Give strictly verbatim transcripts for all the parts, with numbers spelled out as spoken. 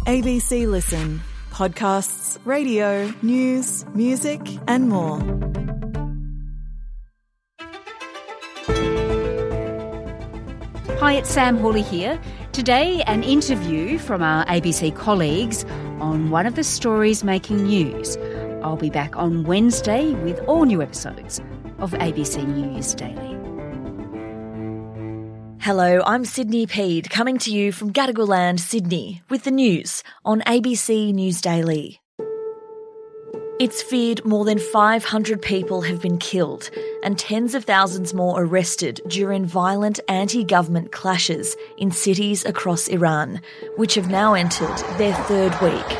A B C Listen. Podcasts, radio, news, music and more. Hi, it's Sam Hawley here. Today, an interview from our A B C colleagues on one of the stories making news. I'll be back on Wednesday with all new episodes of A B C News Daily. Hello, I'm Sydney Peed, coming to you from Gadigal Land, Sydney, with the news on A B C News Daily. It's feared more than five hundred people have been killed and tens of thousands more arrested during violent anti-government clashes in cities across Iran, which have now entered their third week.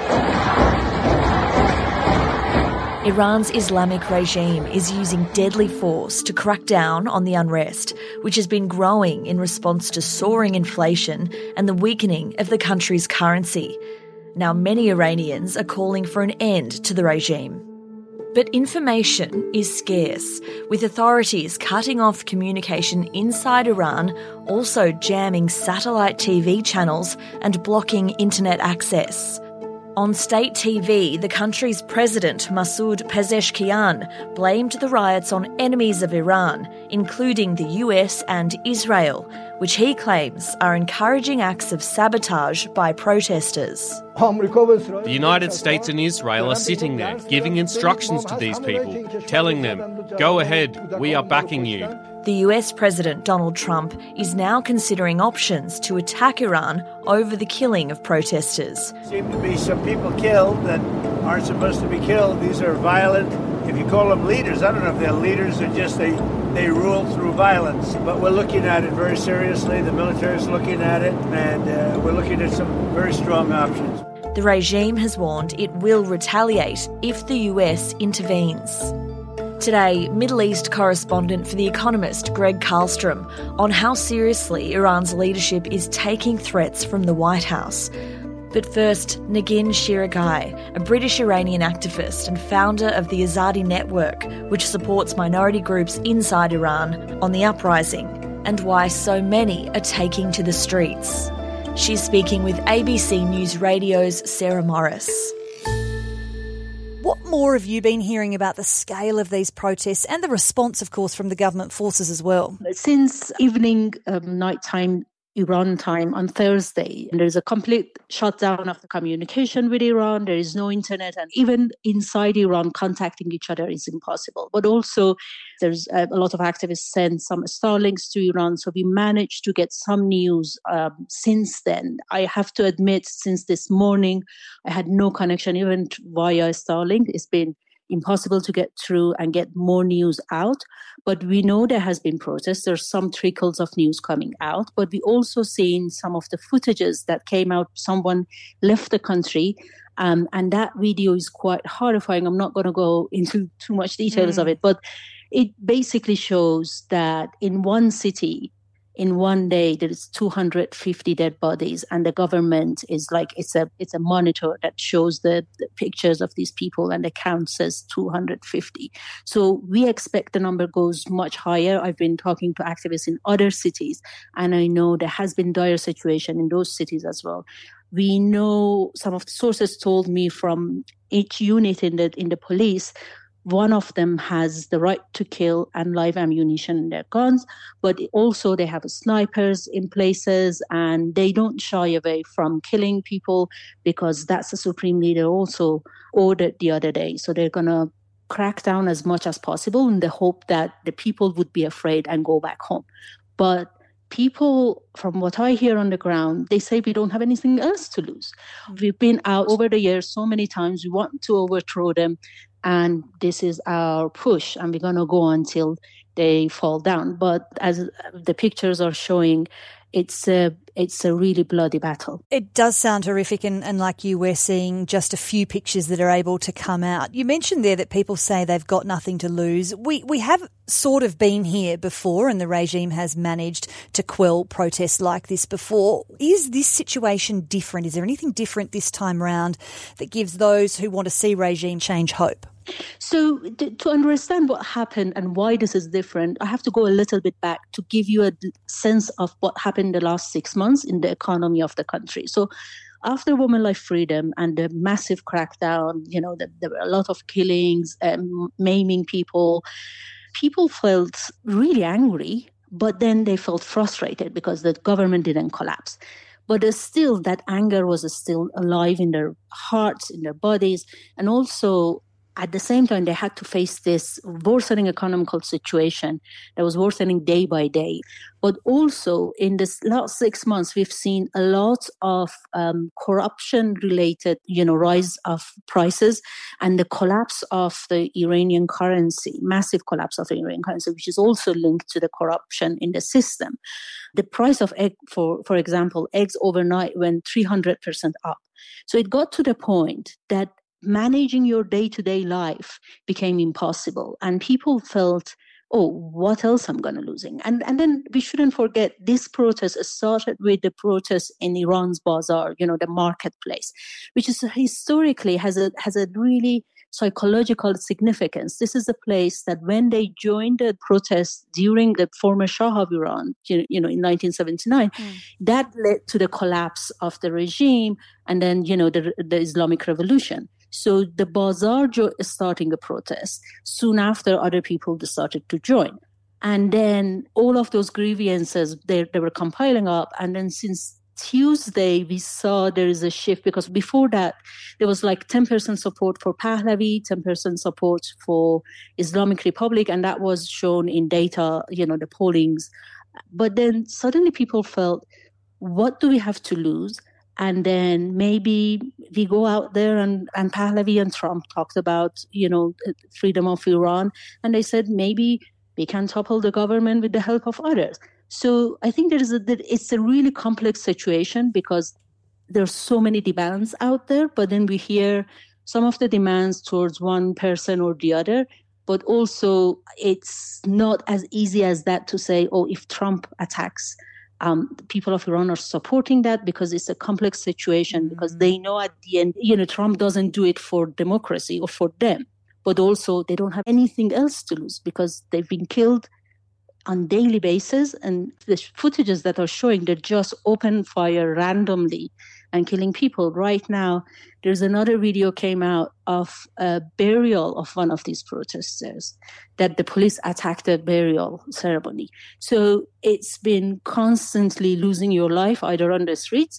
Iran's Islamic regime is using deadly force to crack down on the unrest, which has been growing in response to soaring inflation and the weakening of the country's currency. Now, many Iranians are calling for an end to the regime. But information is scarce, with authorities cutting off communication inside Iran, also jamming satellite T V channels and blocking internet access. On state T V, the country's president, Masoud Pezeshkian, blamed the riots on enemies of Iran, including the U S and Israel, which he claims are encouraging acts of sabotage by protesters. The United States and Israel are sitting there, giving instructions to these people, telling them, go ahead, we are backing you. The U S President Donald Trump is now considering options to attack Iran over the killing of protesters. There seem to be some people killed that aren't supposed to be killed. These are violent, if you call them leaders, I don't know if they're leaders or just they, they rule through violence. But we're looking at it very seriously. The military is looking at it, and uh, we're looking at some very strong options. The regime has warned it will retaliate if the U S intervenes. Today, Middle East correspondent for The Economist, Greg Karlstrom, on how seriously Iran's leadership is taking threats from the White House. But first, Negin Shiragai, a British-Iranian activist and founder of the Azadi Network, which supports minority groups inside Iran, on the uprising, and why so many are taking to the streets. She's speaking with A B C News Radio's Sarah Morris. What more have you been hearing about the scale of these protests and the response, of course, from the government forces as well? Since evening, um, nighttime, Iran time on Thursday, there's a complete shutdown of the communication with Iran. There is no internet, and even inside Iran, contacting each other is impossible. But also, there's a, a lot of activists send some Starlinks to Iran, so we managed to get some news um, since then. I have to admit, since this morning, I had no connection, even via Starlink. It's been impossible to get through and get more news out. But we know there has been protests. There's some trickles of news coming out. But we also seen some of the footages that came out. Someone left the country. Um, and that video is quite horrifying. I'm not going to go into too much details mm. of it. But it basically shows that in one city, in one day, there is two hundred fifty dead bodies, and the government is like, it's a it's a monitor that shows the, the pictures of these people, and the count says two hundred fifty. So we expect the number goes much higher. I've been talking to activists in other cities, and I know there has been dire situation in those cities as well. We know some of the sources told me from each unit in the in the police, one of them has the right to kill and live ammunition in their guns, but also they have snipers in places, and they don't shy away from killing people because that's the supreme leader also ordered the other day. So they're going to crack down as much as possible in the hope that the people would be afraid and go back home. But people, from what I hear on the ground, they say we don't have anything else to lose. Mm-hmm. We've been out over the years so many times. We want to overthrow them. And this is our push, and we're going to go until they fall down. But as the pictures are showing, it's a, it's a really bloody battle. It does sound horrific, and, and like you, we're seeing just a few pictures that are able to come out. You mentioned there that people say they've got nothing to lose. We we have sort of been here before, and the regime has managed to quell protests like this before. Is this situation different? Is there anything different this time round that gives those who want to see regime change hope? So to understand what happened and why this is different, I have to go a little bit back to give you a sense of what happened the last six months in the economy of the country. So after Women Life Freedom and the massive crackdown, you know, the, there were a lot of killings, um, maiming people, people felt really angry, but then they felt frustrated because the government didn't collapse. But still, that anger was still alive in their hearts, in their bodies. And also, at the same time, they had to face this worsening economical situation that was worsening day by day. But also, in this last six months, we've seen a lot of um, corruption-related, you know, rise of prices and the collapse of the Iranian currency, massive collapse of the Iranian currency, which is also linked to the corruption in the system. The price of egg, for, for example, eggs overnight went three hundred percent up. So it got to the point that managing your day-to-day life became impossible. And people felt, oh, what else I'm going to losing? And and then we shouldn't forget this protest started with the protest in Iran's bazaar, you know, the marketplace, which is historically has a has a really psychological significance. This is a place that when they joined the protest during the former Shah of Iran, you, you know, in nineteen seventy-nine, mm. that led to the collapse of the regime and then, you know, the, the Islamic Revolution. So the bazaar jo- starting a protest. Soon after, other people started to join. And then all of those grievances, they, they were compiling up. And then since Tuesday, we saw there is a shift because before that, there was like ten percent support for Pahlavi, ten percent support for Islamic Republic. And that was shown in data, you know, the pollings. But then suddenly people felt, what do we have to lose? And then maybe we go out there and, and Pahlavi and Trump talked about, you know, freedom of Iran. And they said, maybe we can topple the government with the help of others. So I think there is a, it's a really complex situation because there's so many demands out there. But then we hear some of the demands towards one person or the other. But also it's not as easy as that to say, oh, if Trump attacks, Um, the people of Iran are supporting that because it's a complex situation, because they know at the end, you know, Trump doesn't do it for democracy or for them, but also they don't have anything else to lose because they've been killed on daily basis. And the footages that are showing, they just open fire randomly and killing people. Right now, there's another video came out of a burial of one of these protesters that the police attacked a burial ceremony. So it's been constantly losing your life either on the streets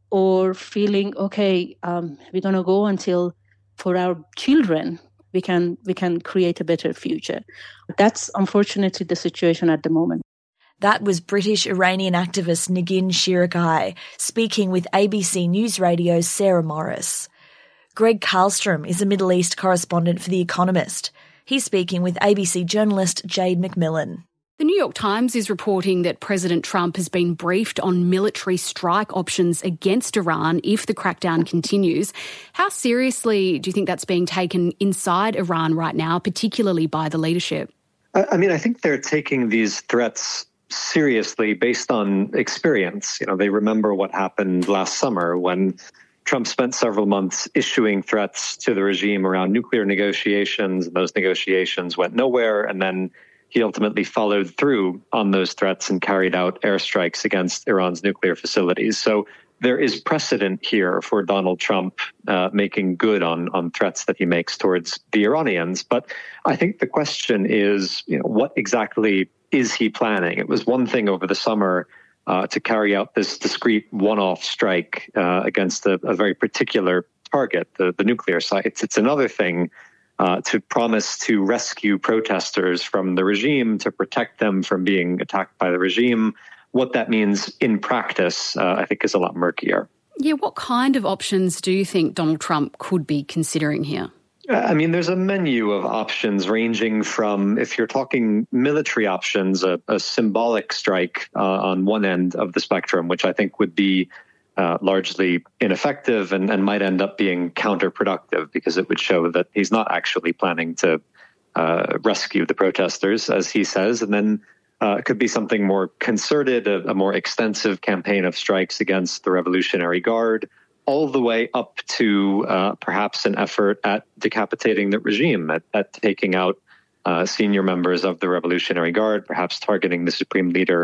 or feeling, okay, um, we're going to go until for our children, we can we can create a better future. That's unfortunately the situation at the moment. That was British-Iranian activist Negin Shirikai speaking with A B C News Radio's Sarah Morris. Greg Karlstrom is a Middle East correspondent for The Economist. He's speaking with A B C journalist Jade McMillan. The New York Times is reporting that President Trump has been briefed on military strike options against Iran if the crackdown continues. How seriously do you think that's being taken inside Iran right now, particularly by the leadership? I mean, I think they're taking these threats seriously based on experience. You know, they remember what happened last summer when Trump spent several months issuing threats to the regime around nuclear negotiations. Those negotiations went nowhere, and then he ultimately followed through on those threats and carried out airstrikes against Iran's nuclear facilities. So there is precedent here for Donald Trump uh, making good on, on threats that he makes towards the Iranians. But I think the question is, you know, what exactly is he planning? It was one thing over the summer uh, to carry out this discrete one-off strike uh, against a, a very particular target, the, the nuclear sites. It's another thing uh, to promise to rescue protesters from the regime, to protect them from being attacked by the regime. What that means in practice, uh, I think, is a lot murkier. Yeah, what kind of options do you think Donald Trump could be considering here? I mean, there's a menu of options ranging from, if you're talking military options, a, a symbolic strike uh, on one end of the spectrum, which I think would be uh, largely ineffective and, and might end up being counterproductive because it would show that he's not actually planning to uh, rescue the protesters, as he says. And then uh, it could be something more concerted, a, a more extensive campaign of strikes against the Revolutionary Guard, all the way up to uh, perhaps an effort at decapitating the regime, at, at taking out uh, senior members of the Revolutionary Guard, perhaps targeting the supreme leader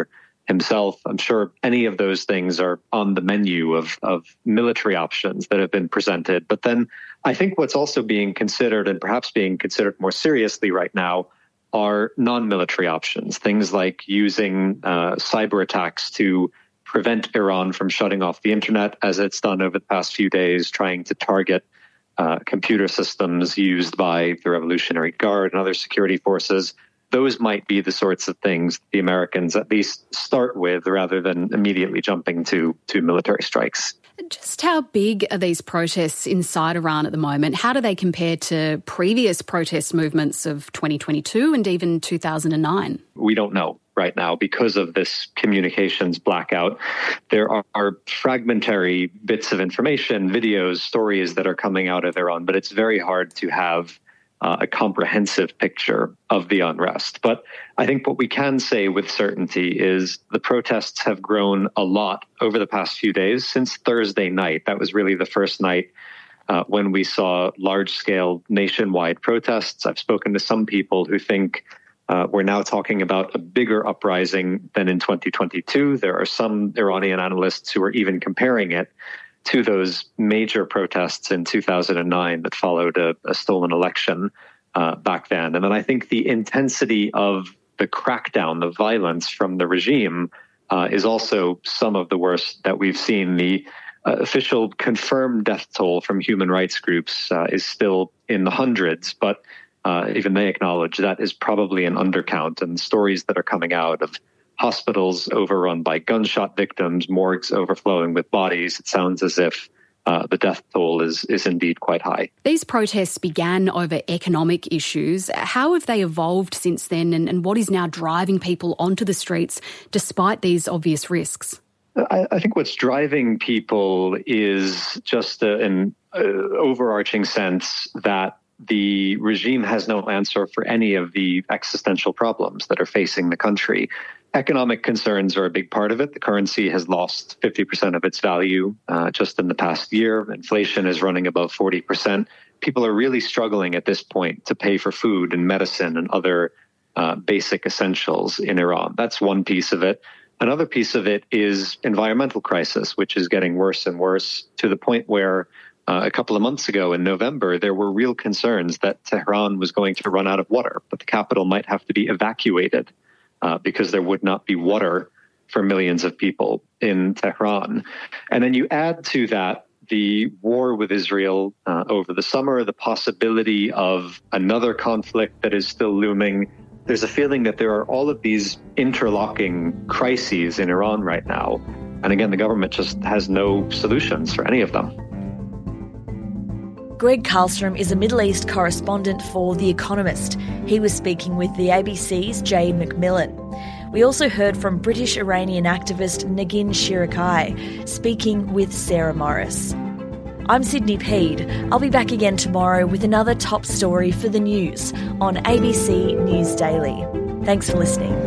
himself. I'm sure any of those things are on the menu of, of military options that have been presented. But then I think what's also being considered, and perhaps being considered more seriously right now, are non-military options, things like using uh, cyber attacks to prevent Iran from shutting off the internet, as it's done over the past few days, trying to target uh, computer systems used by the Revolutionary Guard and other security forces. Those might be the sorts of things the Americans at least start with, rather than immediately jumping to, to military strikes. Just how big are these protests inside Iran at the moment? How do they compare to previous protest movements of twenty twenty-two and even two thousand nine? We don't know right now because of this communications blackout. There are, are fragmentary bits of information, videos, stories that are coming out of Iran, but it's very hard to have Uh, a comprehensive picture of the unrest. But I think what we can say with certainty is the protests have grown a lot over the past few days since Thursday night. That was really the first night uh, when we saw large-scale nationwide protests. I've spoken to some people who think uh, we're now talking about a bigger uprising than in twenty twenty-two. There are some Iranian analysts who are even comparing it to those major protests in two thousand nine that followed a, a stolen election uh, back then. And then I think the intensity of the crackdown, the violence from the regime uh, is also some of the worst that we've seen. The uh, official confirmed death toll from human rights groups uh, is still in the hundreds, but uh, even they acknowledge that is probably an undercount. And stories that are coming out of hospitals overrun by gunshot victims, morgues overflowing with bodies, it sounds as if uh, the death toll is, is indeed quite high. These protests began over economic issues. How have they evolved since then, and, and what is now driving people onto the streets despite these obvious risks? I, I think what's driving people is just a, an uh, overarching sense that the regime has no answer for any of the existential problems that are facing the country. Economic concerns are a big part of it. The currency has lost fifty percent of its value uh, just in the past year. Inflation is running above forty percent. People are really struggling at this point to pay for food and medicine and other uh, basic essentials in Iran. That's one piece of it. Another piece of it is environmental crisis, which is getting worse and worse to the point where Uh, a couple of months ago in November, there were real concerns that Tehran was going to run out of water, that the capital might have to be evacuated uh, because there would not be water for millions of people in Tehran. And then you add to that the war with Israel uh, over the summer, the possibility of another conflict that is still looming. There's a feeling that there are all of these interlocking crises in Iran right now. And again, the government just has no solutions for any of them. Greg Karlstrom is a Middle East correspondent for The Economist. He was speaking with the A B C's Jade McMillan. We also heard from British Iranian activist Negin Shirikai, speaking with Sarah Morris. I'm Sydney Peed. I'll be back again tomorrow with another top story for the news on A B C News Daily. Thanks for listening.